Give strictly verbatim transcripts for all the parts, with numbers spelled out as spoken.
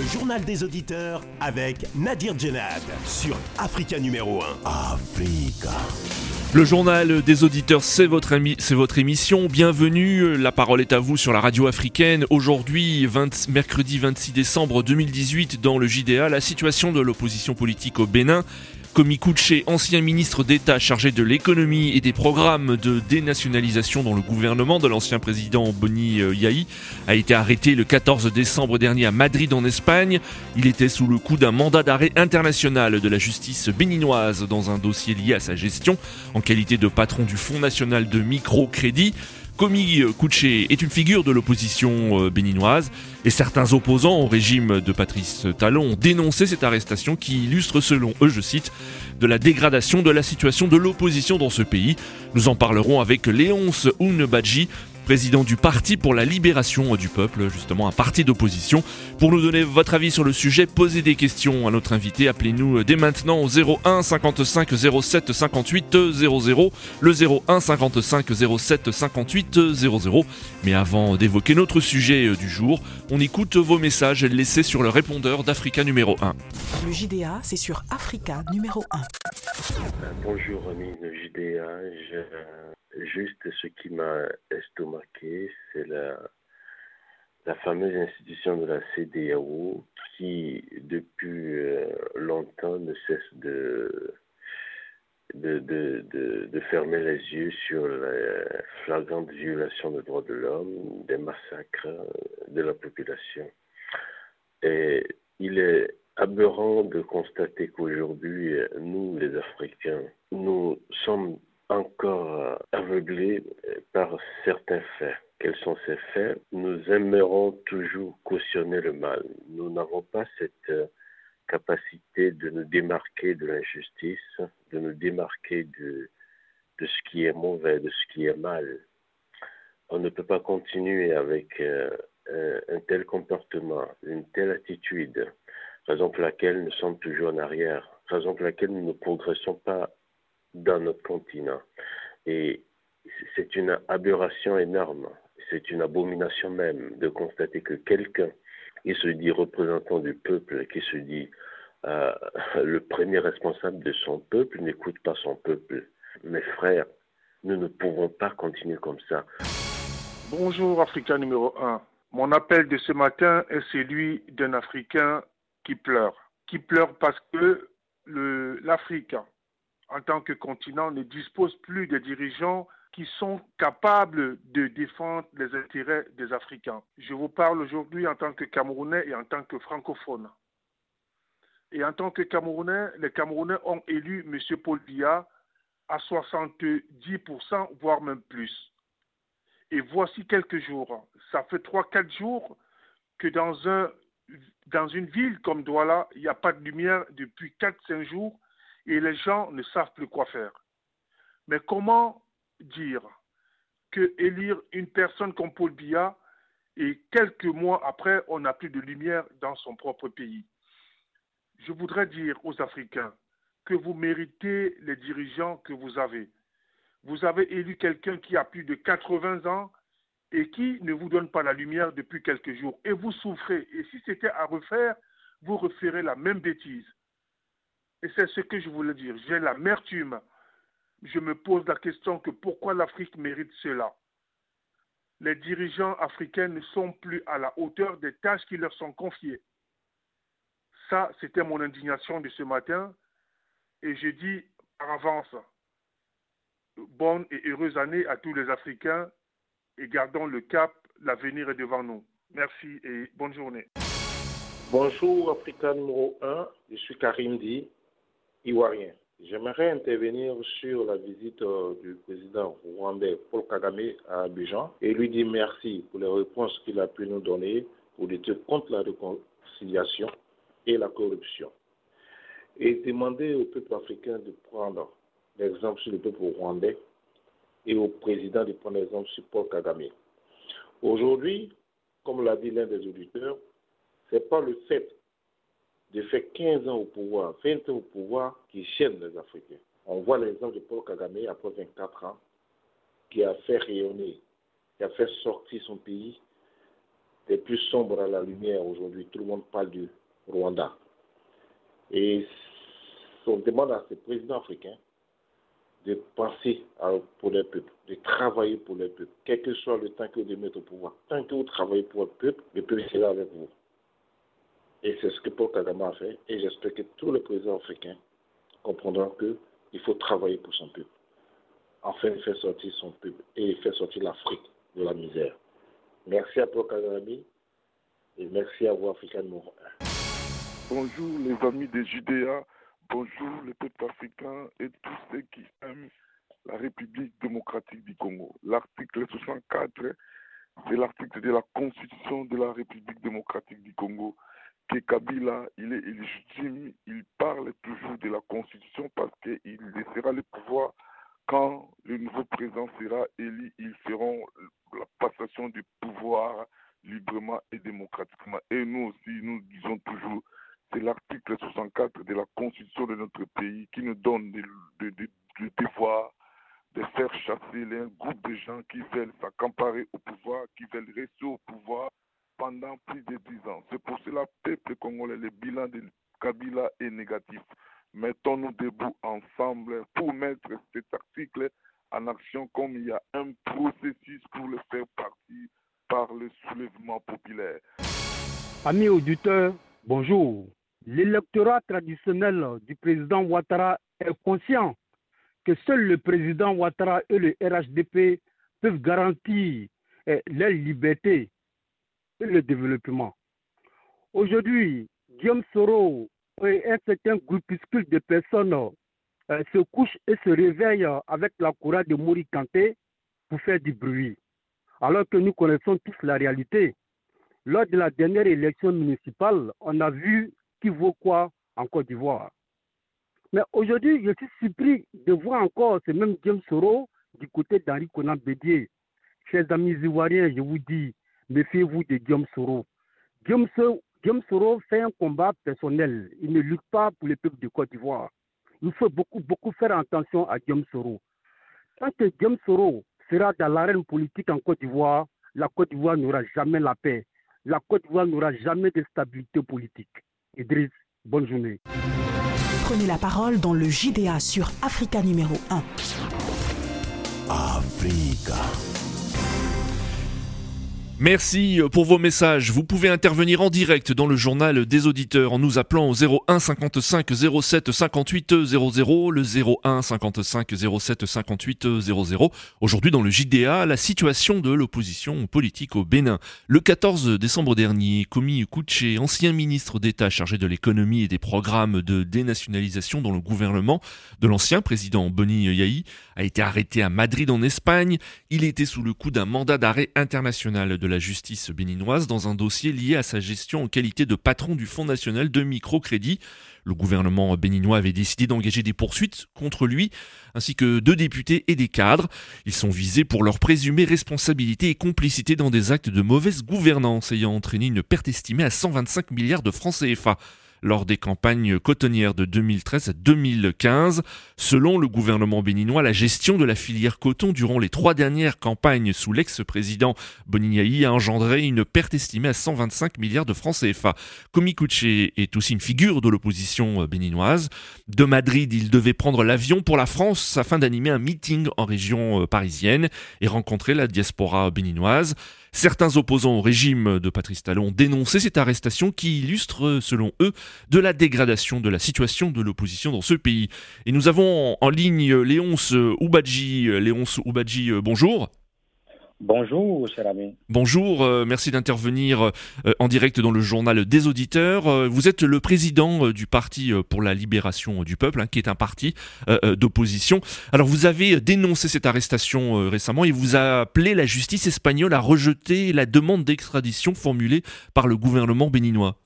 journal des auditeurs avec Nadir Djenad sur Africa numéro un. Africa. Le journal des auditeurs, c'est votre, émi- c'est votre émission. Bienvenue, la parole est à vous sur la radio africaine. Aujourd'hui, vingt, mercredi vingt-six décembre deux mille dix-huit, dans le J D A, la situation de l'opposition politique au Bénin. Komi Kouché, ancien ministre d'État chargé de l'économie et des programmes de dénationalisation dans le gouvernement de l'ancien président Boni Yayi, a été arrêté le quatorze décembre dernier à Madrid en Espagne. Il était sous le coup d'un mandat d'arrêt international de la justice béninoise dans un dossier lié à sa gestion en qualité de patron du Fonds national de microcrédit. Komi Kouché est une figure de l'opposition béninoise et certains opposants au régime de Patrice Talon ont dénoncé cette arrestation qui illustre selon eux, je cite, de la dégradation de la situation de l'opposition dans ce pays. Nous en parlerons avec Léonce Ounebadji, président du Parti pour la libération du peuple, justement un parti d'opposition. Pour nous donner votre avis sur le sujet, posez des questions à notre invité. Appelez-nous dès maintenant au zéro un cinquante-cinq zéro sept cinquante-huit zéro zéro, le zéro un cinquante-cinq zéro sept cinquante-huit zéro zéro. Mais avant d'évoquer notre sujet du jour, on écoute vos messages laissés sur le répondeur d'Africa numéro un. Le J D A, c'est sur Africa numéro un. Bonjour amis de J D A, je... Juste ce qui m'a estomaqué, c'est la, la fameuse institution de la C E D E A O qui, depuis euh, longtemps, ne cesse de, de, de, de, de fermer les yeux sur les flagrantes violations des droits de l'homme, des massacres de la population. Et il est aberrant de constater qu'aujourd'hui, nous, les Africains, nous sommes encore aveuglés par certains faits. Quels sont ces faits? Nous aimerons toujours cautionner le mal. Nous n'avons pas cette capacité de nous démarquer de l'injustice, de nous démarquer de, de ce qui est mauvais, de ce qui est mal. On ne peut pas continuer avec euh, un, un tel comportement, une telle attitude, raison pour laquelle nous sommes toujours en arrière, raison pour laquelle nous ne progressons pas dans notre continent. Et c'est une aberration énorme, c'est une abomination même de constater que quelqu'un qui se dit représentant du peuple, qui se dit euh, le premier responsable de son peuple, n'écoute pas son peuple. Mes frères, nous ne pouvons pas continuer comme ça. Bonjour Africain numéro un. Mon appel de ce matin est celui d'un Africain qui pleure. Qui pleure parce que le, l'Afrique, en tant que continent, ne dispose plus de dirigeants qui sont capables de défendre les intérêts des Africains. Je vous parle aujourd'hui en tant que Camerounais et en tant que francophone. Et en tant que Camerounais, les Camerounais ont élu M. Paul Biya à soixante-dix pour cent, voire même plus. Et voici quelques jours, ça fait trois à quatre jours que dans, un, dans une ville comme Douala, il n'y a pas de lumière depuis quatre à cinq jours, et les gens ne savent plus quoi faire. Mais comment dire que élire une personne comme Paul Biya et quelques mois après, on n'a plus de lumière dans son propre pays? Je voudrais dire aux Africains que vous méritez les dirigeants que vous avez. Vous avez élu quelqu'un qui a plus de quatre-vingts ans et qui ne vous donne pas la lumière depuis quelques jours. Et vous souffrez. Et si c'était à refaire, vous referez la même bêtise. Et c'est ce que je voulais dire. J'ai l'amertume. Je me pose la question que pourquoi l'Afrique mérite cela. Les dirigeants africains ne sont plus à la hauteur des tâches qui leur sont confiées. Ça, c'était mon indignation de ce matin. Et je dis par avance, bonne et heureuse année à tous les Africains et gardons le cap, l'avenir est devant nous. Merci et bonne journée. Bonjour Africa numéro un, je suis Karim Di. Ivoirien. J'aimerais intervenir sur la visite euh, du président rwandais Paul Kagame à Abidjan et lui dire merci pour les réponses qu'il a pu nous donner pour lutter contre la réconciliation et la corruption. Et demander au peuple africain de prendre l'exemple sur le peuple rwandais et au président de prendre l'exemple sur Paul Kagame. Aujourd'hui, comme l'a dit l'un des auditeurs, ce n'est pas le fait de faire quinze ans au pouvoir, vingt ans au pouvoir qui gêne les Africains. On voit l'exemple de Paul Kagame après vingt-quatre ans, qui a fait rayonner, qui a fait sortir son pays des plus sombres à la lumière aujourd'hui. Tout le monde parle du Rwanda. Et on demande à ces présidents africains de penser à, pour les peuples, de travailler pour les peuples, quel que soit le temps que vous mettez au pouvoir. Tant que vous travaillez pour le peuple, le peuple sera avec vous. Et c'est ce que Paul Kagame a fait. Et j'espère que tous les présidents africains comprendront qu'il faut travailler pour son peuple, afin de faire sortir son peuple et faire sortir l'Afrique de la misère. Merci à Paul Kagame et merci à vous, Africa numéro un. Bonjour les amis des J D A, bonjour le peuple africain et tous ceux qui aiment la République démocratique du Congo. L'article soixante-quatre, c'est l'article de la Constitution de la République démocratique du Congo. Que Kabila, il est illégitime, il parle toujours de la Constitution parce qu'il laissera le pouvoir quand le nouveau président sera élu. Ils feront la passation du pouvoir librement et démocratiquement. Et nous aussi, nous disons toujours, c'est l'article soixante-quatre de la Constitution de notre pays qui nous donne le, le, le, le devoir de faire chasser un groupe de gens qui veulent s'accaparer au pouvoir, qui veulent rester au pouvoir pendant plus de dix ans. C'est pour cela, peuple congolais, le bilan de Kabila est négatif. Mettons-nous debout ensemble pour mettre cet article en action comme il y a un processus pour le faire partir par le soulèvement populaire. Amis auditeurs, bonjour. L'électorat traditionnel du président Ouattara est conscient que seul le président Ouattara et le R H D P peuvent garantir eh, leur liberté et le développement. Aujourd'hui, Guillaume Soro et un certain groupuscule de personnes euh, se couchent et se réveillent avec la courage de Mori Kanté pour faire du bruit. Alors que nous connaissons tous la réalité. Lors de la dernière élection municipale, on a vu qui vaut quoi en Côte d'Ivoire. Mais aujourd'hui, je suis surpris de voir encore ce même Guillaume Soro du côté d'Henri Konan Bédié. Chers amis ivoiriens, je vous dis, méfiez-vous de Guillaume Soro. Guillaume Soro. Guillaume Soro fait un combat personnel. Il ne lutte pas pour le peuple de Côte d'Ivoire. Il faut beaucoup, beaucoup faire attention à Guillaume Soro. Tant que Guillaume Soro sera dans l'arène politique en Côte d'Ivoire, la Côte d'Ivoire n'aura jamais la paix. La Côte d'Ivoire n'aura jamais de stabilité politique. Idriss, bonne journée. Prenez la parole dans le J D A sur Africa numéro un. Africa. Merci pour vos messages. Vous pouvez intervenir en direct dans le journal des auditeurs en nous appelant au zéro un cinquante-cinq zéro sept cinquante-huit zéro zéro, le zéro un cinquante-cinq zéro sept cinquante-huit zéro zéro. Aujourd'hui dans le J D A, la situation de l'opposition politique au Bénin. Le quatorze décembre dernier, Komi Kouché, ancien ministre d'État chargé de l'économie et des programmes de dénationalisation dans le gouvernement de l'ancien président Boni Yayi, a été arrêté à Madrid en Espagne. Il était sous le coup d'un mandat d'arrêt international de de la justice béninoise dans un dossier lié à sa gestion en qualité de patron du Fonds national de microcrédit. Le gouvernement béninois avait décidé d'engager des poursuites contre lui, ainsi que deux députés et des cadres. Ils sont visés pour leur présumée responsabilité et complicité dans des actes de mauvaise gouvernance ayant entraîné une perte estimée à cent vingt-cinq milliards de francs C F A. Lors des campagnes cotonnières de deux mille treize à deux mille quinze. Selon le gouvernement béninois, la gestion de la filière coton durant les trois dernières campagnes sous l'ex-président Boni Yayi a engendré une perte estimée à cent vingt-cinq milliards de francs C F A. Komi Kouché est aussi une figure de l'opposition béninoise. De Madrid, il devait prendre l'avion pour la France afin d'animer un meeting en région parisienne et rencontrer la diaspora béninoise. Certains opposants au régime de Patrice Talon ont dénoncé cette arrestation qui illustre, selon eux, de la dégradation de la situation de l'opposition dans ce pays. Et nous avons en ligne Léonce Oubadji. Léonce Oubadji, bonjour. Bonjour, cher ami. Bonjour, euh, merci d'intervenir euh, en direct dans le journal des auditeurs. Euh, vous êtes le président euh, du Parti pour la libération du peuple, hein, qui est un parti euh, d'opposition. Alors vous avez dénoncé cette arrestation euh, récemment et vous a appelé la justice espagnole à rejeter la demande d'extradition formulée par le gouvernement béninois.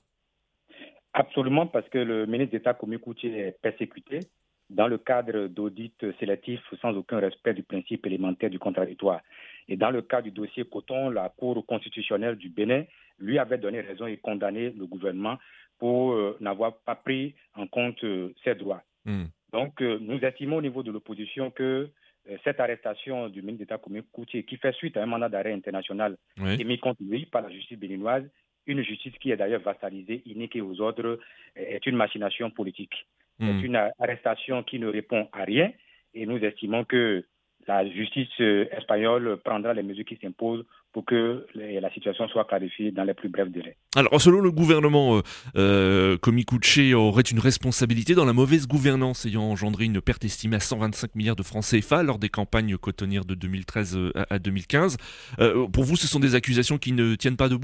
Absolument, parce que le ministre d'État Komi Kouché est persécuté dans le cadre d'audits sélectifs sans aucun respect du principe élémentaire du contradictoire. Et dans le cas du dossier Coton, la Cour constitutionnelle du Bénin lui avait donné raison et condamné le gouvernement pour euh, n'avoir pas pris en compte euh, ses droits. Mmh. Donc, euh, nous estimons au niveau de l'opposition que euh, cette arrestation du ministre d'État Kwame Koutié, qui fait suite à un mandat d'arrêt international oui. émis contre lui par la justice béninoise, une justice qui est d'ailleurs vassalisée, inique aux ordres, est une machination politique. Mmh. C'est une arrestation qui ne répond à rien et nous estimons que la justice espagnole prendra les mesures qui s'imposent pour que la situation soit clarifiée dans les plus brefs délais. Alors, selon le gouvernement, euh, Kwame Koutié aurait une responsabilité dans la mauvaise gouvernance ayant engendré une perte estimée à cent vingt-cinq milliards de francs C F A lors des campagnes cotonnières de deux mille treize à deux mille quinze. Euh, pour vous, ce sont des accusations qui ne tiennent pas debout ?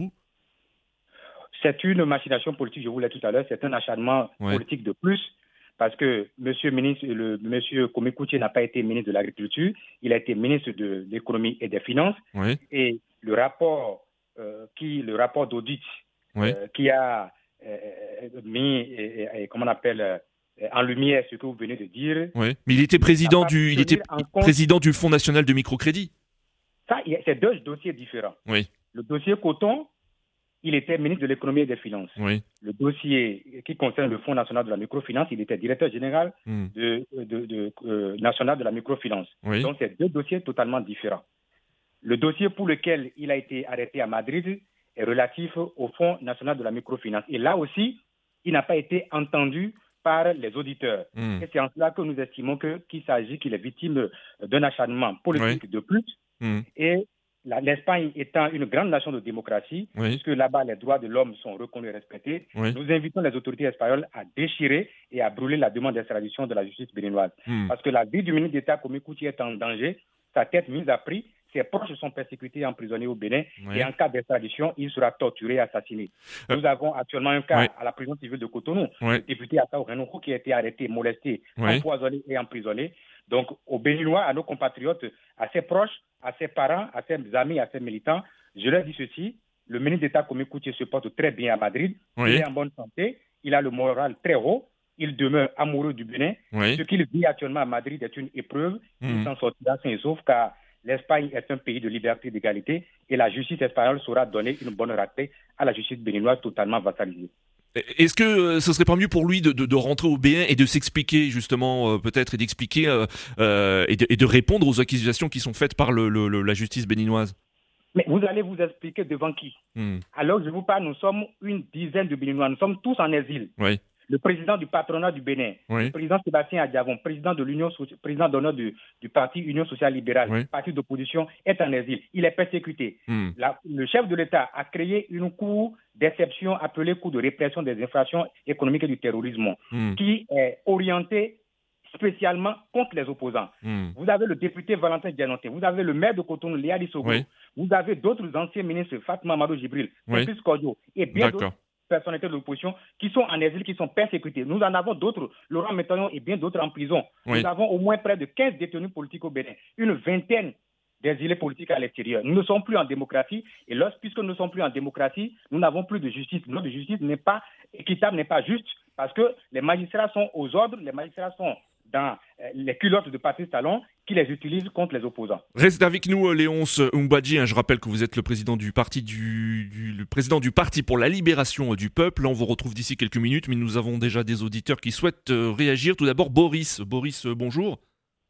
C'est une machination politique, je vous l'ai dit tout à l'heure, c'est un acharnement ouais. politique de plus. Parce que monsieur ministre, le monsieur Kwame Koutié n'a pas été ministre de l'Agriculture, il a été ministre de l'économie et des finances. Oui. Et le rapport euh, qui, le rapport d'audit oui. euh, qui a euh, mis, et, et, comment on appelle, euh, en lumière ce que vous venez de dire. Oui. Mais il était président du, il était président du Fonds national de microcrédit. Ça, c'est deux dossiers différents. Oui. Le dossier coton. Il était ministre de l'économie et des finances. Oui. Le dossier qui concerne le Fonds national de la microfinance, il était directeur général mm. de, de, de, euh, national de la microfinance. Oui. Donc, c'est deux dossiers totalement différents. Le dossier pour lequel il a été arrêté à Madrid est relatif au Fonds national de la microfinance. Et là aussi, il n'a pas été entendu par les auditeurs. Mm. Et c'est en cela que nous estimons que, qu'il s'agit qu'il est victime d'un acharnement politique oui. de plus. Mm. Et La, l'Espagne étant une grande nation de démocratie, oui. puisque là-bas les droits de l'homme sont reconnus et respectés, oui. nous invitons les autorités espagnoles à déchirer et à brûler la demande d'extradition de la justice béninoise. Mm. Parce que la vie du ministre d'État Kwame Koutié est en danger, sa tête mise à prix, ses proches sont persécutés et emprisonnés au Bénin, oui. et en cas d'extradition, il sera torturé et assassiné. Euh... Nous avons actuellement un cas oui. à la prison civile de Cotonou, oui. le député Atao Renoukou qui a été arrêté, molesté, oui. empoisonné et emprisonné. Donc, aux Béninois, à nos compatriotes, à ses proches, à ses parents, à ses amis, à ses militants, je leur dis ceci, le ministre d'État Kwame Koutié se porte très bien à Madrid, oui. il est en bonne santé, il a le moral très haut, il demeure amoureux du Bénin. Oui. Ce qu'il vit actuellement à Madrid est une épreuve, mmh. il s'en sortira sain et sauf car l'Espagne est un pays de liberté et d'égalité et la justice espagnole saura donner une bonne raclée à la justice béninoise totalement vassalisée. Est-ce que ce serait pas mieux pour lui de, de, de rentrer au Bénin et de s'expliquer justement euh, peut-être et d'expliquer euh, euh, et, de, et de répondre aux accusations qui sont faites par le, le, le, la justice béninoise? Mais vous allez vous expliquer devant qui? hmm. Alors je vous parle, nous sommes une dizaine de Béninois, nous sommes tous en exil. Oui. Le président du patronat du Bénin, oui. le président Sébastien Adjavon, président de l'Union, président d'honneur du, du parti Union sociale libérale, oui. parti d'opposition, est en exil. Il est persécuté. Mm. La, le chef de l'État a créé une cour d'exception appelée cour de répression des infractions économiques et du terrorisme, mm. qui est orientée spécialement contre les opposants. Mm. Vous avez le député Valentin Dianonté, vous avez le maire de Cotonou, Léa Lissogo, oui. vous avez d'autres anciens ministres, Fatma Amadou Djibril, Francis oui. Cordio, et bien D'accord. d'autres personnalités de l'opposition qui sont en exil, qui sont persécutés. Nous en avons d'autres, Laurent Métagnon et bien d'autres en prison. Oui. Nous avons au moins près de quinze détenus politiques au Bénin, une vingtaine d'exilés politiques à l'extérieur. Nous ne sommes plus en démocratie et lorsque, puisque nous ne sommes plus en démocratie, nous n'avons plus de justice. Notre justice n'est pas équitable, n'est pas juste parce que les magistrats sont aux ordres, les magistrats sont dans les culottes de Patrice Talon qui les utilisent contre les opposants. Reste avec nous Léonce Mbadji, hein, je rappelle que vous êtes le président du parti du, du le président du parti pour la libération du peuple. On vous retrouve d'ici quelques minutes, mais nous avons déjà des auditeurs qui souhaitent euh, réagir. Tout d'abord Boris. Boris, euh, bonjour.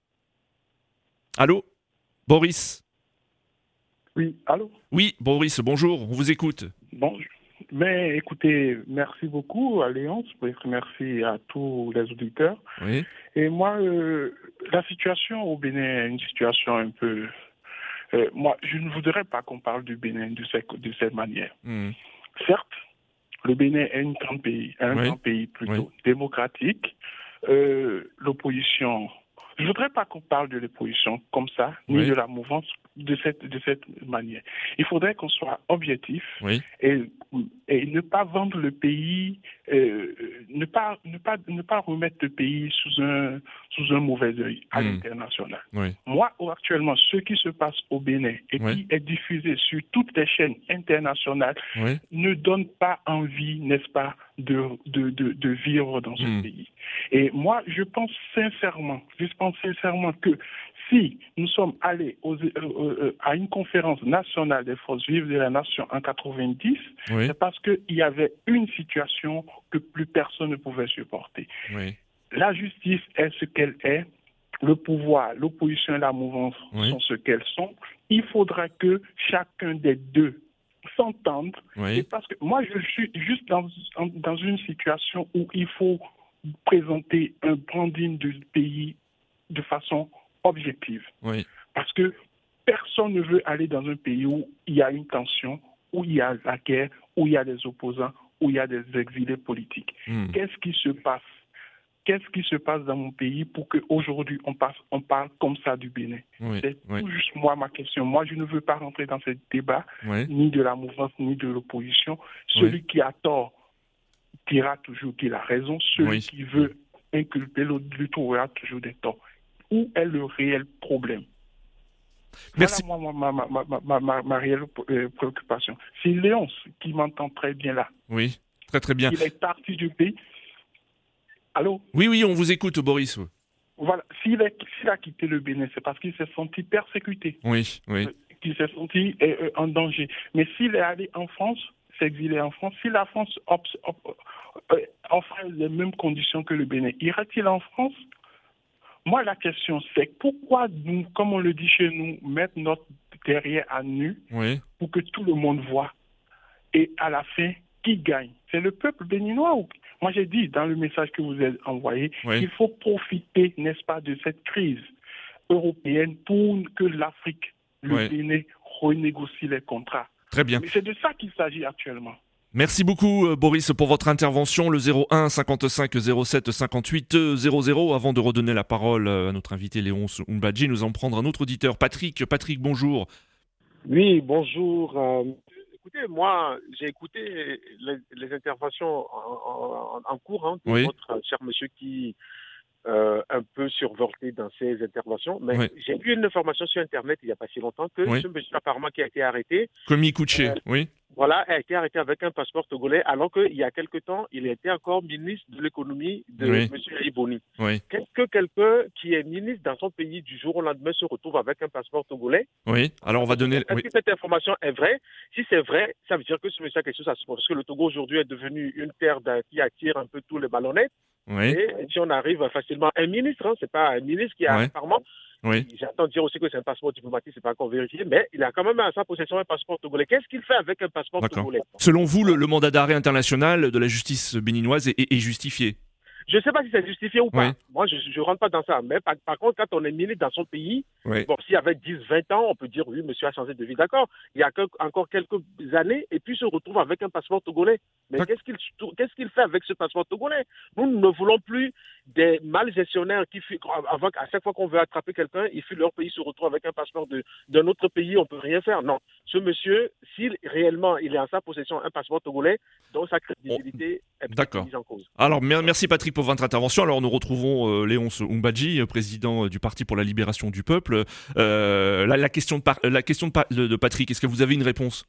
Allô Boris. Oui, allô. Oui, Boris, bonjour, on vous écoute. Bonjour. Mais écoutez, merci beaucoup à Léonce, merci à tous les auditeurs. Oui. Et moi, euh, la situation au Bénin est une situation un peu... Euh, moi, je ne voudrais pas qu'on parle du Bénin de cette, de cette manière. Mmh. Certes, le Bénin est un grand pays, un oui. grand pays plutôt oui. démocratique. Euh, l'opposition... Je ne voudrais pas qu'on parle de l'opposition comme ça, oui. ni de la mouvance de cette, de cette manière. Il faudrait qu'on soit objectif oui. et, et ne pas vendre le pays, euh, ne, pas, ne, pas, ne pas remettre le pays sous un, sous un mauvais œil à mmh. l'international. Oui. Moi, actuellement, ce qui se passe au Bénin et oui. qui est diffusé sur toutes les chaînes internationales oui. ne donne pas envie, n'est-ce pas, de, de, de, de vivre dans ce mmh. pays. Et moi, je pense sincèrement, je pense sincèrement que si nous sommes allés aux, euh, euh, à une conférence nationale des forces vives de la nation en quatre-vingt-dix, oui. c'est parce qu'il y avait une situation que plus personne ne pouvait supporter. Oui. La justice est ce qu'elle est. le pouvoir, l'opposition et la mouvance oui. sont ce qu'elles sont, il faudra que chacun des deux s'entende. Oui. Et parce que moi, je suis juste dans, dans une situation où il faut présenter un branding du pays de façon objective. Oui. Parce que personne ne veut aller dans un pays où il y a une tension, où il y a la guerre, où il y a des opposants, où il y a des exilés politiques. Mm. Qu'est-ce qui se passe? Qu'est-ce qui se passe dans mon pays pour qu'aujourd'hui on, on parle comme ça du Bénin? Oui, C'est oui. tout juste moi ma question. Moi, je ne veux pas rentrer dans ce débat, oui. ni de la mouvance, ni de l'opposition. Celui oui. qui a tort dira toujours qu'il a raison. Celui oui. qui veut inculper l'autre lui trouvera toujours des torts. Où est le réel problème? Merci. Voilà moi, ma, ma, ma, ma, ma, ma réelle préoccupation. C'est Léonce qui m'entend très bien là. Oui, très très bien. Il est parti du pays. Allô? Oui, oui, on vous écoute, Boris. Voilà. S'il, est, s'il a quitté le Bénin, c'est parce qu'il s'est senti persécuté. Oui, oui. Qu'il s'est senti euh, en danger. Mais s'il est allé en France, s'exiler en France, si la France op- op- euh, offrait les mêmes conditions que le Bénin, irait-il en France? Moi, la question, c'est pourquoi nous, comme on le dit chez nous, mettre notre derrière à nu oui. pour que tout le monde voit. Et à la fin, qui gagne? C'est le peuple béninois. Moi, j'ai dit dans le message que vous avez envoyé, oui. il faut profiter, n'est-ce pas, de cette crise européenne pour que l'Afrique, le oui. Bénin, renégocie les contrats. Très bien. Mais c'est de ça qu'il s'agit actuellement. Merci beaucoup Boris pour votre intervention, le zéro un cinquante-cinq zéro sept cinquante-huit zéro zéro. Avant de redonner la parole à notre invité Léonce Umbadji, nous allons prendre un autre auditeur, Patrick. Patrick, bonjour. Oui, bonjour. Euh, écoutez, moi, j'ai écouté les, les interventions en, en, en cours hein, de oui. votre cher monsieur qui euh, un peu survolté dans ses interventions. Mais oui. j'ai vu une information sur Internet il n'y a pas si longtemps que oui. ce monsieur apparemment qui a été arrêté. Komi Kouché, euh, oui. Voilà, a été arrêté avec un passeport togolais, alors qu'il y a quelque temps, il était encore ministre de l'économie de oui. M. Aïboni. Oui. Qu'est-ce que quelqu'un qui est ministre dans son pays du jour au lendemain se retrouve avec un passeport togolais? Oui, alors on va donner... Est-ce oui. que cette information est vraie? Si c'est vrai, ça veut dire que ce monsieur a quelque chose à se passer. Parce que le Togo aujourd'hui est devenu une terre qui attire un peu tous les ballonnettes. Oui. Et si on arrive facilement, un ministre, hein, c'est pas un ministre qui a oui. apparemment... Oui. J'entends dire aussi que c'est un passeport diplomatique, c'est pas encore vérifié, mais il a quand même à sa possession un passeport togolais. Qu'est-ce qu'il fait avec un passeport D'accord. togolais? Selon vous, le, le mandat d'arrêt international de la justice béninoise est, est, est justifié? Je ne sais pas si c'est justifié ou pas. Oui. Moi, je ne rentre pas dans ça. Mais par, par contre, quand on est ministre dans son pays, oui. bon, s'il y avait dix, vingt ans, on peut dire oui, monsieur a changé de vie. D'accord. Il y a que, encore quelques années, et puis se retrouve avec un passeport togolais. Mais qu'est-ce qu'il, qu'est-ce qu'il fait avec ce passeport togolais? Nous, nous ne voulons plus des malgestionnaires qui, avant, à chaque fois qu'on veut attraper quelqu'un, ils fuient leur pays, se retrouvent avec un passeport de, d'un autre pays, on ne peut rien faire. Non. Ce monsieur, s'il réellement il est en sa possession un passeport togolais, donc sa crédibilité oh. est mise en cause. Alors, merci Patrick pour votre intervention. Alors nous retrouvons euh, Léonce Umbadji, président euh, du Parti pour la Libération du Peuple. Euh, la, la question, de, par, la question de, pa- de Patrick, est-ce que vous avez une réponse?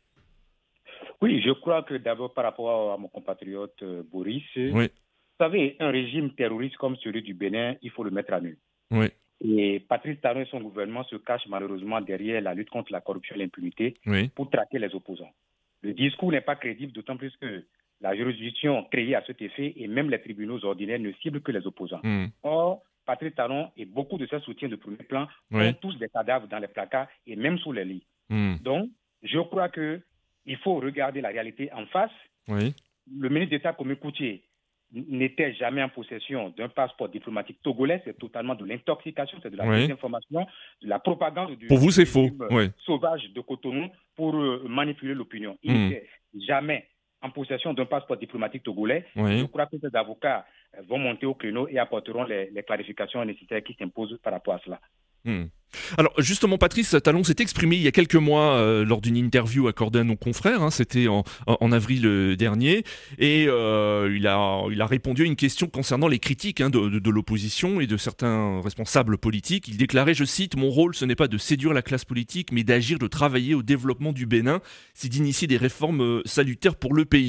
Oui, je crois que d'abord par rapport à mon compatriote euh, Boris, oui. vous savez, un régime terroriste comme celui du Bénin, il faut le mettre à nu. Oui. Et Patrice Talon et son gouvernement se cachent malheureusement derrière la lutte contre la corruption et l'impunité oui. pour traquer les opposants. Le discours n'est pas crédible, d'autant plus que la juridiction créée à cet effet et même les tribunaux ordinaires ne ciblent que les opposants. Mm. Or, Patrice Talon et beaucoup de ses soutiens de premier plan oui. ont tous des cadavres dans les placards et même sous les lits. Mm. Donc, je crois qu'il faut regarder la réalité en face. Oui. Le ministre d'État Komi Koutié n'était jamais en possession d'un passeport diplomatique togolais. C'est totalement de l'intoxication, c'est de la oui. désinformation, de la propagande du pour vous, c'est faux. Oui. sauvage de Cotonou pour euh, manipuler l'opinion. Il mm. n'était jamais en possession d'un passeport diplomatique togolais. Oui. Je crois que ces avocats vont monter au créneau et apporteront les, les clarifications nécessaires qui s'imposent par rapport à cela. Hmm. Alors justement, Patrice Talon s'est exprimé il y a quelques mois euh, lors d'une interview accordée à nos confrères, hein, c'était en, en avril dernier, et euh, il, a, il a répondu à une question concernant les critiques hein, de, de, de l'opposition et de certains responsables politiques. Il déclarait, je cite, « Mon rôle, ce n'est pas de séduire la classe politique, mais d'agir, de travailler au développement du Bénin, c'est d'initier des réformes salutaires pour le pays. »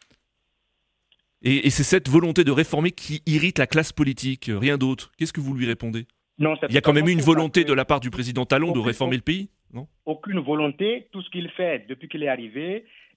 Et, et c'est cette volonté de réformer qui irrite la classe politique, rien d'autre. Qu'est-ce que vous lui répondez? Non, il y a quand même eu une volonté de la part du président Talon de réformer le pays, non? Aucune volonté. Tout ce qu'il fait depuis qu'il est arrivé,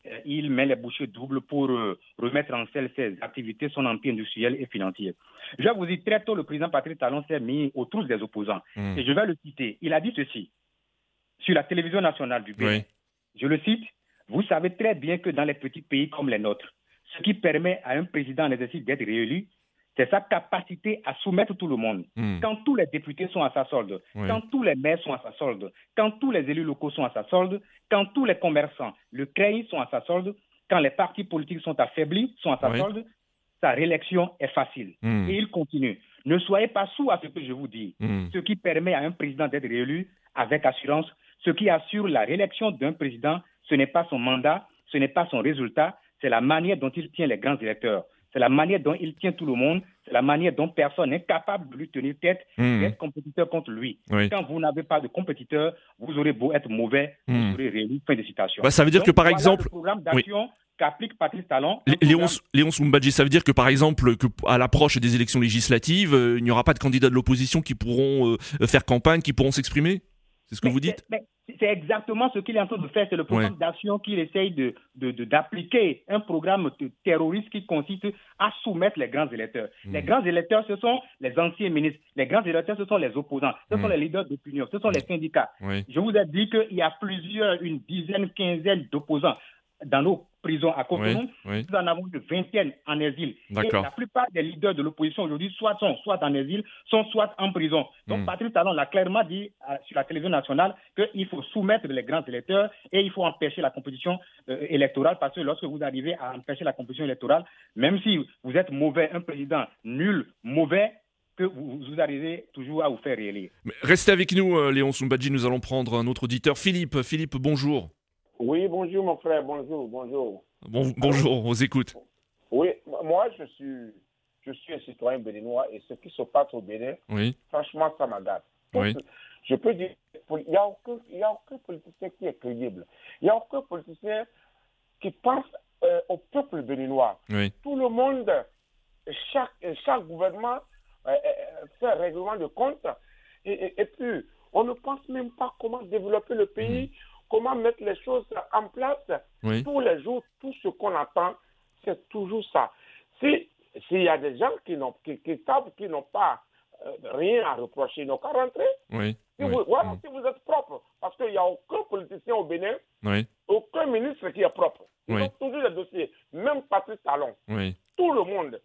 euh, il met les bouchées doubles pour euh, remettre en selle ses activités, son empire industriel et financier. Je vais vous dire, très tôt, le président Patrice Talon s'est mis aux trousses des opposants. Mmh. Et je vais le citer. Il a dit ceci sur la télévision nationale du Bénin. Oui. Je le cite. Vous savez très bien que dans les petits pays comme les nôtres, ce qui permet à un président en exercice d'être réélu, c'est sa capacité à soumettre tout le monde. Mmh. Quand tous les députés sont à sa solde, oui. quand tous les maires sont à sa solde, quand tous les élus locaux sont à sa solde, quand tous les commerçants, le C R E I sont à sa solde, quand les partis politiques sont affaiblis, sont à sa oui. solde, sa réélection est facile. Mmh. Et il continue. Ne soyez pas sourds à ce que je vous dis. Mmh. Ce qui permet à un président d'être réélu avec assurance, ce qui assure la réélection d'un président, ce n'est pas son mandat, ce n'est pas son résultat, c'est la manière dont il tient les grands électeurs. C'est la manière dont il tient tout le monde, c'est la manière dont personne n'est capable de lui tenir tête, mmh. d'être compétiteur contre lui. Oui. Quand vous n'avez pas de compétiteur, vous aurez beau être mauvais, mmh. vous serez réélu. Fin de citation. Bah, ça veut dire donc, que par voilà exemple... le programme d'action oui. qu'applique Patrice Talon. Léon, programme... Léon Soumbadji, ça veut dire que par exemple, que à l'approche des élections législatives, euh, il n'y aura pas de candidats de l'opposition qui pourront euh, faire campagne, qui pourront s'exprimer? C'est ce que mais, vous dites? mais, mais c'est exactement ce qu'il est en train de faire. C'est le programme ouais. d'action qu'il essaye de, de, de, d'appliquer. Un programme terroriste qui consiste à soumettre les grands électeurs. Mmh. Les grands électeurs, ce sont les anciens ministres. Les grands électeurs, ce sont les opposants. Ce mmh. sont les leaders d'opinion. Ce sont les syndicats. Oui. Je vous ai dit qu'il y a plusieurs, une dizaine, quinzaine d'opposants dans nos prisons à Cotonou. Oui, oui. Nous en avons une vingtaine en exil. D'accord. Et la plupart des leaders de l'opposition aujourd'hui, soit sont soit en exil, sont soit en prison. Donc mmh. Patrice Talon l'a clairement dit euh, sur la télévision nationale qu'il faut soumettre les grands électeurs et il faut empêcher la compétition euh, électorale, parce que lorsque vous arrivez à empêcher la compétition électorale, même si vous êtes mauvais, un président nul, mauvais, que vous, vous arrivez toujours à vous faire réélire. Mais restez avec nous, euh, Léon Soumbadji, nous allons prendre un autre auditeur. Philippe, Philippe, bonjour. Oui, bonjour mon frère, bonjour, bonjour. Bon, bonjour, on vous écoute. Oui, moi je suis, je suis un citoyen béninois et ce qui se passe au Bénin, oui. franchement, ça m'agace. Oui. Je peux dire, il n'y a, a aucun politicien qui est crédible. Il n'y a aucun politicien qui pense euh, au peuple béninois. Oui. Tout le monde, chaque, chaque gouvernement euh, fait un règlement de compte et, et, et puis on ne pense même pas comment développer le pays. Mmh. Comment mettre les choses en place. Oui. Tous les jours, tout ce qu'on attend, c'est toujours ça. Si, s'il y a des gens qui, n'ont, qui, qui savent qu'ils n'ont pas euh, rien à reprocher, ils n'ont qu'à rentrer. Oui. Si, oui. Vous, voilà, mmh. si vous êtes propre, parce qu'il n'y a aucun politicien au Bénin, oui. aucun ministre qui est propre. Ils oui. ont toujours des dossiers, même Patrice Talon. Oui. Tout le monde.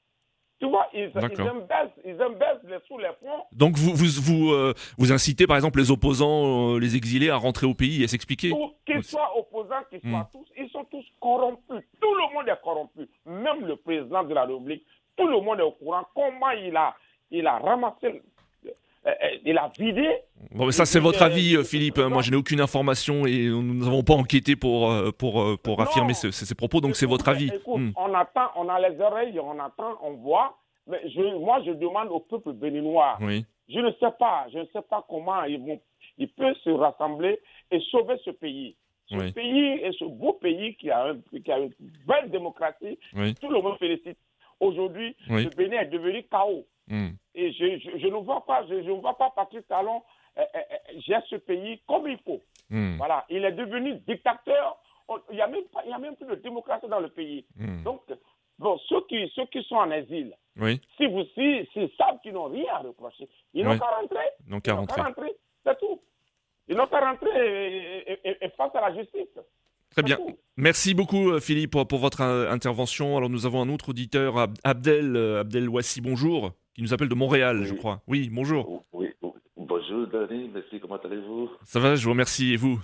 Tu vois, ils, ils embellissent, ils embellissent les sous les fonds. Donc vous, vous, vous, euh, vous incitez par exemple les opposants, euh, les exilés à rentrer au pays et à s'expliquer. Qu'ils soient opposants, qu'ils soient mmh. tous, ils sont tous corrompus. Tout le monde est corrompu. Même le président de la République, tout le monde est au courant comment il a, il a ramassé, euh, il a vidé. Bon, mais ça c'est votre avis, Philippe. Non. Moi je n'ai aucune information et nous n'avons pas enquêté pour, pour, pour affirmer ce, ces propos, donc écoute, c'est votre avis. Écoute, mmh. on attend, on a les oreilles, on attend, on voit. Mais je, moi, je demande au peuple béninois, oui. je ne sais pas, je ne sais pas comment ils vont, ils peuvent se rassembler et sauver ce pays. Ce oui. pays est ce beau pays qui a, un, qui a une belle démocratie, oui. tout le monde félicite. Aujourd'hui, oui. le Bénin est devenu chaos. Mm. Et je, je, je ne vois pas, je, je ne vois pas Patrice Talon euh, euh, gérer ce pays comme il faut. Mm. Voilà, il est devenu dictateur. On, il n'y a même pas, il y a même plus de démocratie dans le pays. Mm. Donc, bon, ceux qui, ceux qui sont en exil, oui. si vous si, si savent qu'ils n'ont rien à reprocher, ils n'ont oui. qu'à rentrer. Ils n'ont qu'à rentrer. rentrer. C'est tout. Ils n'ont qu'à rentrer et, et, et, et face à la justice. Très bien. Tout. Merci beaucoup Philippe pour, pour votre intervention. Alors nous avons un autre auditeur, Abdel, Abdel Ouassi, bonjour, qui nous appelle de Montréal, oui. je crois. Oui, bonjour. Oui, oui. Bonjour Dani, merci, comment allez-vous? Ça va, je vous remercie, et vous?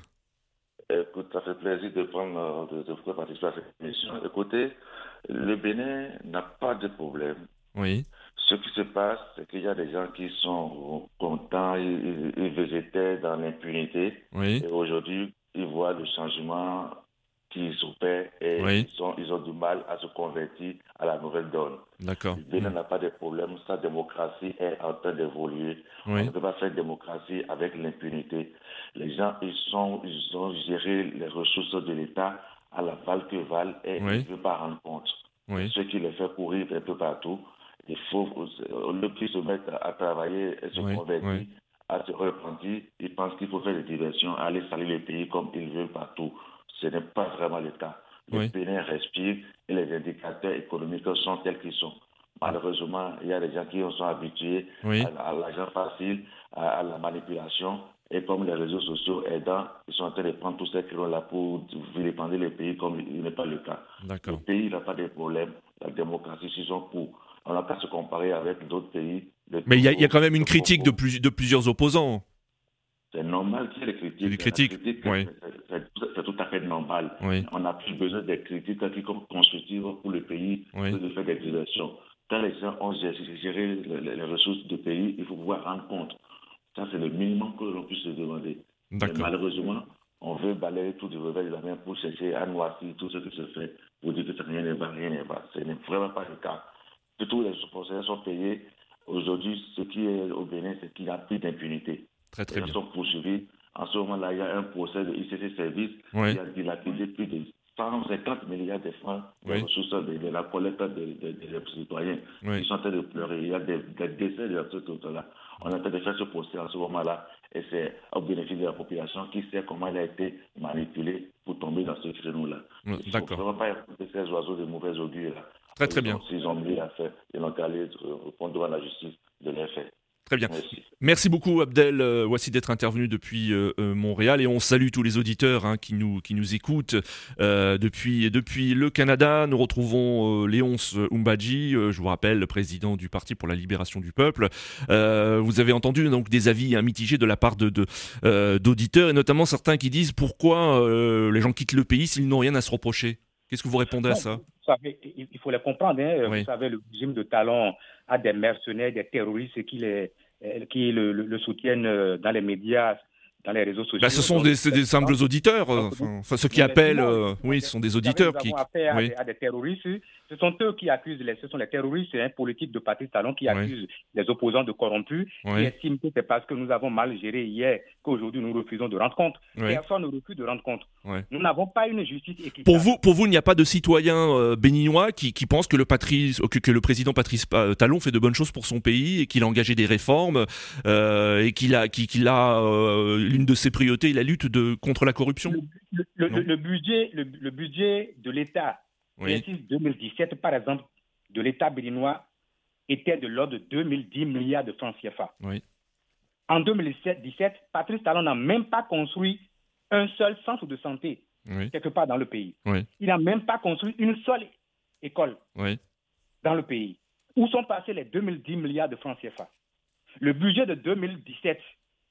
Écoute, ça fait plaisir de prendre, de, de pouvoir participer à cette émission. Écoutez, le Bénin n'a pas de problème. Oui. Ce qui se passe, c'est qu'il y a des gens qui sont contents et, et, et végétaient dans l'impunité. Oui. Et aujourd'hui, ils voient le changement qui s'opère et oui. ils, sont, ils ont du mal à se convertir à la nouvelle donne. D'accord. Le Bénin mmh. n'a pas de problème. Sa démocratie est en train d'évoluer. Oui. On ne peut pas faire démocratie avec l'impunité. Les gens, ils, sont, ils ont géré les ressources de l'État à la balle que valent et oui. ils ne veulent pas rendre compte. Oui. Ce qui les fait courir un peu partout. Il faut, au lieu qu'ils se mettent à travailler et se oui. convertir, oui. à se repentir, ils pensent qu'il faut faire des diversions, aller salir le pays comme ils veulent partout. Ce n'est pas vraiment le cas. le oui. Bénin respire et les indicateurs économiques sont tels qu'ils sont. Malheureusement, il y a des gens qui sont habitués oui. à, à l'argent facile, à, à la manipulation. Et comme les réseaux sociaux aidant, ils sont en train de prendre tous ces créneaux-là pour vilipender le pays comme il n'est pas le cas. D'accord. Le pays n'a pas de problème. La démocratie, s'ils sont pour. On n'a qu'à se comparer avec d'autres pays. Mais il y, y a quand même une critique de, plus, de plusieurs opposants. C'est normal qu'il y ait des critiques. Des critiques, critique, oui. c'est, c'est, c'est tout à fait normal. Oui. On a plus besoin des critiques qui sont constructives pour le pays oui. que de faire des directions. Quand les gens ont géré les, les ressources du pays, il faut pouvoir rendre compte. Ça, c'est le minimum que l'on puisse se demander. Mais malheureusement, on veut balayer tout du revers de la main pour chercher à noircir tout ce qui se fait, pour dire que rien ne va, rien ne va. Ce n'est vraiment pas le cas. Tous les fonctionnaires sont payés. Aujourd'hui, ce qui est au Bénin, c'est qu'il n'y a plus d'impunité. Très, très bien. Ils sont poursuivis. En ce moment-là, il y a un procès de I C C Service oui. qui a dilapidé plus de cent cinquante milliards de francs oui. ressources de, de la collecte des de, de, de citoyens. Oui. Ils sont en train de pleurer. Il y a des, des décès de ce truc-là. On est en train de faire ce procès en ce moment-là et c'est au bénéfice de la population qui sait comment il a été manipulé pour tomber dans ce créneau-là. Il ne faut vraiment pas écouter ces oiseaux de mauvais augure-là. Très très bien. S'ils ont mis à faire, ils n'ont qu'à aller répondre devant la justice de les faits. Très bien. Merci, Merci beaucoup Abdel euh, Ouassi d'être intervenu depuis euh, Montréal et on salue tous les auditeurs hein, qui, nous, qui nous écoutent euh, depuis, depuis le Canada. Nous retrouvons euh, Léonce Umbadji, euh, je vous rappelle, le président du Parti pour la libération du peuple. Euh, vous avez entendu donc des avis hein, mitigés de la part de, de, euh, d'auditeurs et notamment certains qui disent pourquoi euh, les gens quittent le pays s'ils n'ont rien à se reprocher. Qu'est-ce que vous répondez non, à ça? Vous savez, il faut les comprendre. Hein. Oui. Vous savez, le régime de Talon a des mercenaires, des terroristes qui, les, qui le, le, le soutiennent dans les médias, dans les réseaux sociaux. Bah, ce sont des, c'est des simples auditeurs. Enfin, enfin, ceux qui appellent, euh, oui, ce sont des auditeurs nous qui. Nous avons affaire oui. à, des, à des terroristes. Ce sont eux qui accusent, les, ce sont les terroristes hein, politiques de Patrice Talon qui accusent oui. les opposants de corrompus, oui. qui estiment que c'est parce que nous avons mal géré hier qu'aujourd'hui nous refusons de rendre compte. Oui. Personne ne refuse de rendre compte. Oui. Nous n'avons pas une justice équitable. Pour vous, pour vous, il n'y a pas de citoyens euh, béninois qui, qui pensent que le, Patrice, que, que le président Patrice Talon fait de bonnes choses pour son pays et qu'il a engagé des réformes euh, et qu'il a, qu'il, qu'il a euh, l'une de ses priorités, la lutte de, contre la corruption. Le, le, le, le budget, le, le budget de l'État. Oui. deux mille dix-sept, par exemple, de l'État béninois était de l'ordre de deux mille dix milliards de francs C F A. Oui. En deux mille dix-sept, Patrice Talon n'a même pas construit un seul centre de santé oui. quelque part dans le pays. Oui. Il n'a même pas construit une seule école oui. dans le pays. Où sont passés les deux mille dix milliards de francs C F A? Le budget de deux mille dix-sept,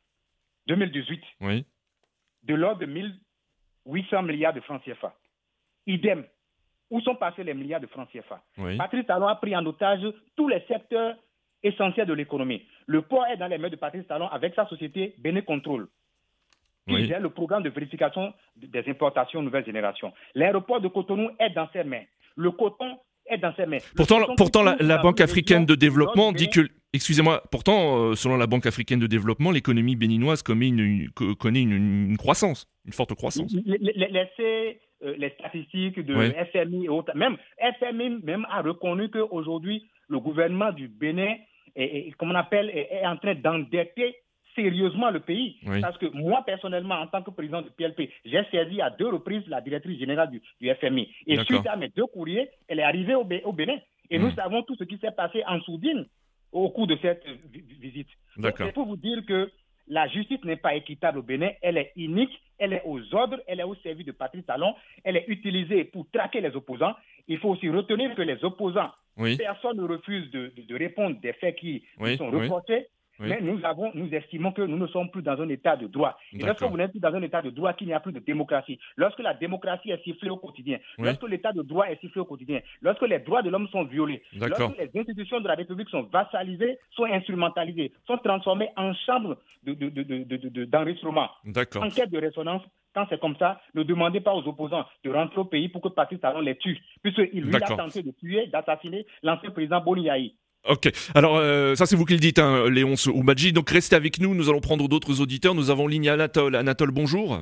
deux mille dix-huit, oui. de l'ordre de mille huit cents milliards de francs C F A. Idem. Où sont passés les milliards de francs C F A? Oui. Patrice Talon a pris en otage tous les secteurs essentiels de l'économie. Le port est dans les mains de Patrice Talon avec sa société Bénin Control, qui oui. gère le programme de vérification des importations nouvelle génération. L'aéroport de Cotonou est dans ses mains. Le coton est dans ses mains. Pourtant, pourtant la, la Banque africaine de développement dit que, excusez-moi, pourtant, euh, selon la Banque africaine de développement, l'économie béninoise connaît une, une, connaît une, une croissance, une forte croissance. Laissez euh, les statistiques de oui. F M I et autres. Même F M I même a reconnu qu'aujourd'hui, le gouvernement du Bénin est, est, comme on appelle, est, est en train d'endetter sérieusement le pays. Oui. Parce que moi, personnellement, en tant que président du P L P, j'ai saisi à deux reprises la directrice générale du, du F M I. Et D'accord. suite à mes deux courriers, elle est arrivée au, Bé- au Bénin. Et mmh. nous savons tout ce qui s'est passé en Sourdine au cours de cette vi- visite. D'accord. C'est pour vous dire que la justice n'est pas équitable au Bénin, elle est inique, elle est aux ordres, elle est au service de Patrice Talon, elle est utilisée pour traquer les opposants. Il faut aussi retenir que les opposants, oui. personne ne refuse de, de, de répondre des faits qui oui. sont reportés. Oui. Oui. Mais nous, avons, nous estimons que nous ne sommes plus dans un état de droit. Et lorsque vous n'êtes plus dans un état de droit, qu'il n'y a plus de démocratie, lorsque la démocratie est sifflée au quotidien, oui. lorsque l'état de droit est sifflé au quotidien, lorsque les droits de l'homme sont violés, D'accord. lorsque les institutions de la République sont vassalisées, sont instrumentalisées, sont transformées en chambres de, de, de, de, de, de, d'enregistrement, D'accord. en quête de résonance, quand c'est comme ça, ne demandez pas aux opposants de rentrer au pays pour que Patrice Talon les tue, puisqu'il lui D'accord. a tenté de tuer, d'assassiner l'ancien président Boni Yahi. Ok, alors euh, ça c'est vous qui le dites, hein, Léonce Umbadji, donc restez avec nous, nous allons prendre d'autres auditeurs, nous avons ligne Anatole. Anatole, bonjour.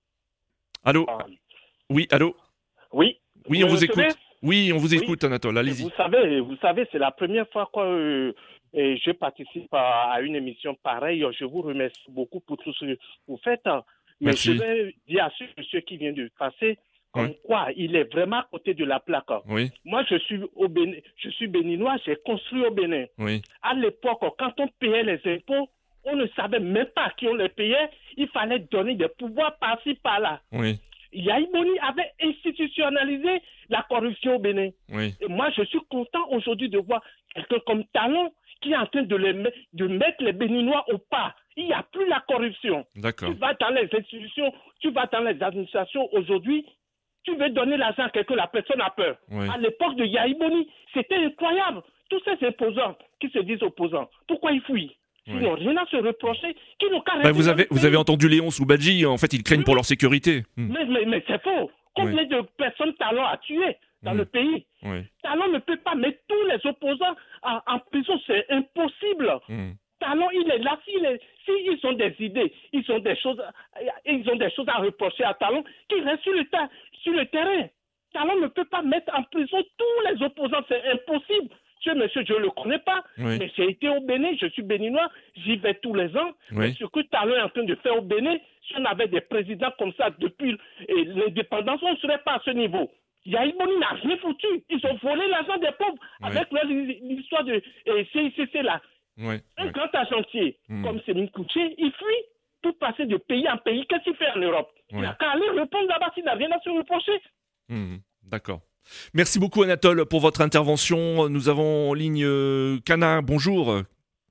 Allô ah. Oui, allô Oui. Oui, vous on vous écoute. Savez Oui, on vous écoute, oui. Anatole, allez-y. Vous savez, vous savez, c'est la première fois que euh, je participe à, à une émission pareille. Je vous remercie beaucoup pour tout ce que vous faites. Mais Merci. je vais dire à ce monsieur qui vient de passer, comme oui. quoi il est vraiment à côté de la plaque. Oui. Moi, je suis, au Bénin, je suis béninois, j'ai construit au Bénin. Oui. À l'époque, quand on payait les impôts, on ne savait même pas à qui on les payait. Il fallait donner des pouvoirs par-ci, par-là. Oui. Yahya Boni avait institutionnalisé la corruption au Bénin. Oui. Et moi, je suis content aujourd'hui de voir quelqu'un comme Talon qui est en train de, les, de mettre les Béninois au pas. Il n'y a plus la corruption. D'accord. Tu vas dans les institutions, tu vas dans les administrations aujourd'hui, tu veux donner l'argent à quelqu'un, la personne a peur. Oui. À l'époque de Yahya Boni, c'était incroyable. Tous ces opposants qui se disent opposants, pourquoi ils fuient? Ils oui. n'ont rien à se reprocher. Qui n'ont qu'à bah vous, avez, vous avez entendu Léon Soubadji, en fait, ils craignent oui. pour leur sécurité. Mais, mais, mais c'est faux. Combien oui. de personnes Talon a tué dans mmh. le pays? Oui. Talon ne peut pas mettre tous les opposants en, en prison, c'est impossible. Mmh. Talon, il est là, s'ils si si ont des idées, ils ont des choses, ils ont des choses à reprocher à Talon, qui restent sur le, ta, sur le terrain. Talon ne peut pas mettre en prison tous les opposants, c'est impossible. Ce monsieur, je ne le connais pas, oui. mais j'ai été au Bénin, je suis béninois, j'y vais tous les ans. Oui. Mais ce que Talon est en train de faire au Bénin, si on avait des présidents comme ça depuis l'indépendance, on ne serait pas à ce niveau. Yahya Boni n'a rien foutu. Ils ont volé l'argent des pauvres oui. avec leur, l'histoire de eh, C I C C là. Oui. Un oui. grand agentier mmh. comme Céline Kouché, il fuit pour passer de pays en pays. Qu'est-ce qu'il fait en Europe? Oui. Il n'a qu'à aller répondre là-bas s'il n'a rien à se reprocher. Mmh. D'accord. Merci beaucoup Anatole pour votre intervention. Nous avons en ligne euh, Kana, bonjour.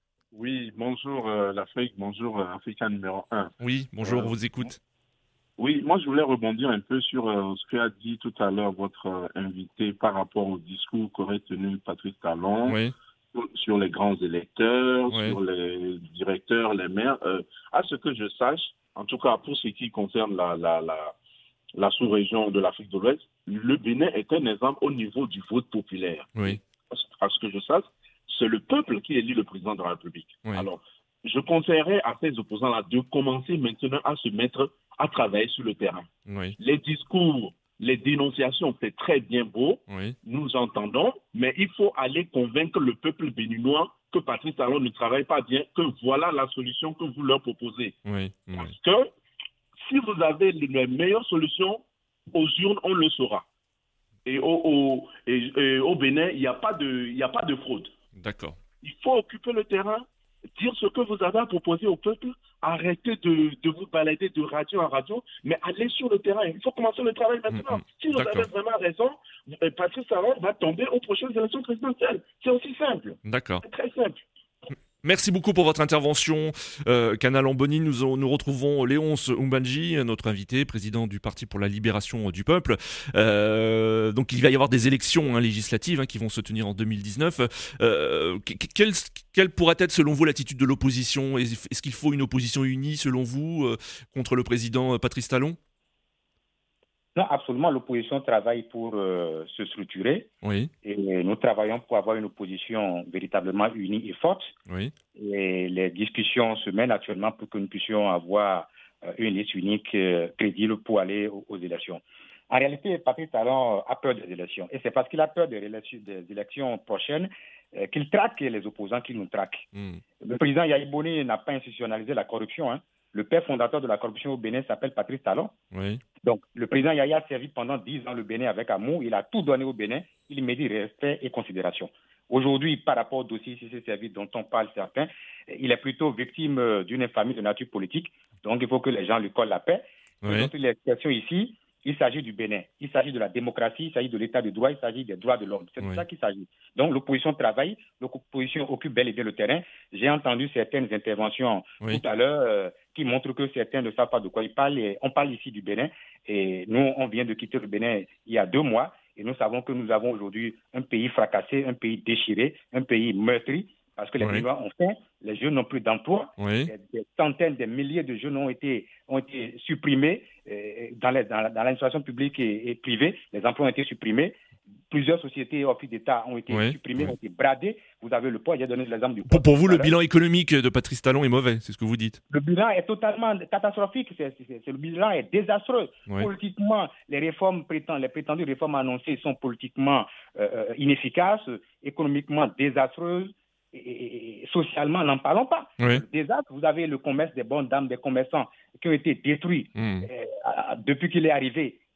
Oui, bonjour euh, l'Afrique, bonjour euh, Africa numéro un. Oui, bonjour, euh, on vous écoute. Oui, moi je voulais rebondir un peu sur euh, ce qu'a dit tout à l'heure votre euh, invité par rapport au discours qu'aurait tenu Patrice Talon oui. sur, sur les grands électeurs, oui. sur les directeurs, les maires. Euh, à ce que je sache, en tout cas pour ce qui concerne la, la, la, la sous-région de l'Afrique de l'Ouest, le Bénin est un exemple au niveau du vote populaire. Oui. À ce que je sache, c'est le peuple qui élit le président de la République. Oui. Alors, je conseillerais à ces opposants-là de commencer maintenant à se mettre à travailler sur le terrain. Oui. Les discours, les dénonciations, c'est très bien beau, oui. nous entendons, mais il faut aller convaincre le peuple béninois que Patrice Talon ne travaille pas bien, que voilà la solution que vous leur proposez. Oui. Oui. Parce que si vous avez les meilleures solutions, aux urnes, on le saura. Et au, au, et, et au Bénin, il n'y a pas de, il n'y a pas de fraude. D'accord. Il faut occuper le terrain, dire ce que vous avez à proposer au peuple, arrêter de, de vous balader de radio en radio, mais aller sur le terrain. Il faut commencer le travail maintenant. Mmh, si vous D'accord. avez vraiment raison, Patrice Talon va tomber aux prochaines élections présidentielles. C'est aussi simple. D'accord. C'est très simple. Merci beaucoup pour votre intervention. Euh, Kana Lamboni, nous, nous retrouvons Léonce Oumbanji, notre invité, président du Parti pour la Libération du Peuple. Euh, donc il va y avoir des élections hein, législatives hein, qui vont se tenir en deux mille dix-neuf. Euh, quelle, quelle pourrait être selon vous l'attitude de l'opposition? Est-ce qu'il faut une opposition unie selon vous euh, contre le président Patrice Talon? Non, absolument. L'opposition travaille pour euh, se structurer. Oui. Et nous travaillons pour avoir une opposition véritablement unie et forte. Oui. Et les discussions se mènent actuellement pour que nous puissions avoir euh, une liste unique euh, crédible pour aller aux, aux élections. En réalité, Patrice Talon a peur des élections. Et c'est parce qu'il a peur des élections, des élections prochaines euh, qu'il traque les opposants qui nous traquent. Mm. Le président Yahya Boni n'a pas institutionnalisé la corruption. Hein. Le père fondateur de la corruption au Bénin s'appelle Patrice Talon. Oui. Donc, le président Yahya a servi pendant dix ans le Bénin avec amour. Il a tout donné au Bénin. Il mérite respect et considération. Aujourd'hui, par rapport au dossier C C Service dont on parle certains, il est plutôt victime d'une infamie de nature politique. Donc, il faut que les gens lui collent la paix. Oui. Donc, les questions ici, il s'agit du Bénin. Il s'agit de la démocratie, il s'agit de l'état de droit, il s'agit des droits de l'homme. C'est oui. de ça qu'il s'agit. Donc, l'opposition travaille, l'opposition occupe bel et bien le terrain. J'ai entendu certaines interventions oui. tout à l'heure euh, qui montrent que certains ne savent pas de quoi ils parlent. Et on parle ici du Bénin. Et nous, on vient de quitter le Bénin il y a deux mois. Et nous savons que nous avons aujourd'hui un pays fracassé, un pays déchiré, un pays meurtri. Parce que les Béninois ont faim, les jeunes n'ont plus d'emploi, oui. des, des centaines, des milliers de jeunes ont été, ont été supprimés euh, dans, les, dans, dans l'administration publique et, et privée, les emplois ont été supprimés, plusieurs sociétés et offices d'État ont été oui. supprimées, oui. ont été bradées, vous avez le poids, j'ai donné l'exemple du poids. Pour, pour vous, le bilan économique de Patrice Talon est mauvais, c'est ce que vous dites? Le bilan est totalement catastrophique, c'est, c'est, c'est, le bilan est désastreux. Oui. Politiquement, les réformes prétendues, les prétendues réformes annoncées sont politiquement euh, inefficaces, économiquement désastreuses, et socialement, n'en parlons pas. Oui. Déjà, vous avez le commerce des bonnes dames, des commerçants qui ont été détruits mmh. euh, depuis qu'il est arrivé.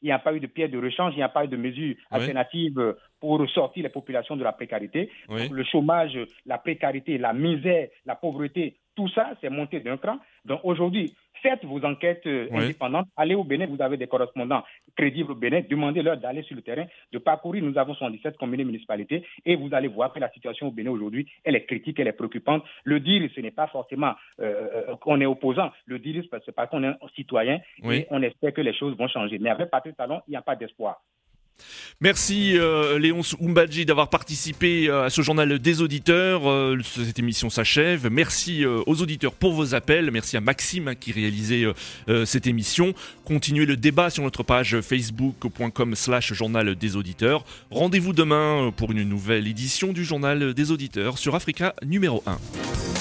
il n'y a pas eu de pierre de rechange, il n'y a pas eu de mesures oui. alternatives pour sortir les populations de la précarité. Oui. Le chômage, la précarité, la misère, la pauvreté, tout ça, c'est monté d'un cran. Donc aujourd'hui, faites vos enquêtes oui. indépendantes, allez au Bénin, vous avez des correspondants crédibles au Bénin, demandez-leur d'aller sur le terrain, de parcourir, nous avons soixante-dix-sept communes et municipalités, et vous allez voir que la situation au Bénin aujourd'hui, elle est critique, elle est préoccupante. Le dire, ce n'est pas forcément euh, qu'on est opposant, le dire, c'est parce qu'on est citoyen, oui. et on espère que les choses vont changer. Mais avec Patrice Talon, il n'y a pas d'espoir. Merci euh, Léonce Oumbadji d'avoir participé euh, à ce journal des auditeurs. Euh, cette émission s'achève. Merci euh, aux auditeurs pour vos appels. Merci à Maxime hein, qui réalisait euh, euh, cette émission. Continuez le débat sur notre page facebook.com slash journal des auditeurs. Rendez-vous demain pour une nouvelle édition du journal des auditeurs sur Africa numéro un.